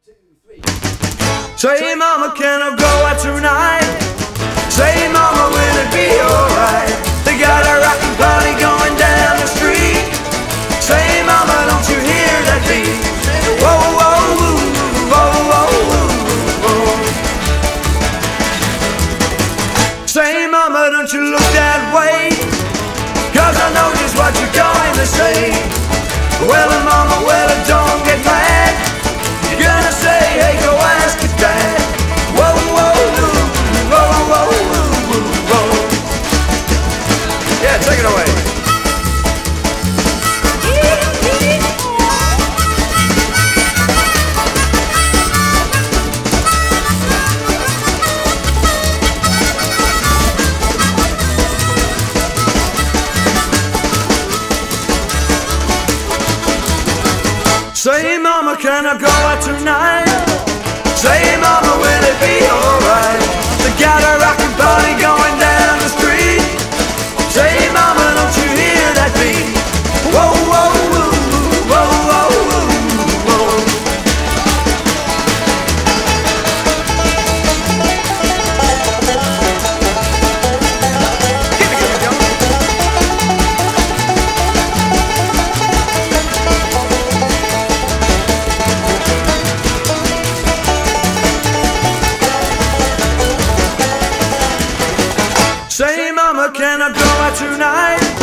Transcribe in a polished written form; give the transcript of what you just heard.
Say, mama, can I go out tonight? Say, mama, will it be alright? They got a rockin' party going down the street. Say, mama, don't you hear that beat? Whoa, whoa, whoa, whoa, whoa, whoa. Say, mama, don't you look that way, 'cause I know just what you're going to say. Well, mama, well, don't get mad. You're gonna say, hey, go ask your dad. Whoa, whoa, whoa, whoa, whoa, whoa. Yeah, take it away. Say, mama, can I go out tonight? Say, mama, will it be alright? They got a rockin' party going down the street. Say, mama, don't you hear that beat? Whoa, whoa, whoa, whoa, whoa, whoa. Give me, Joe. Say, mama, can I go out tonight?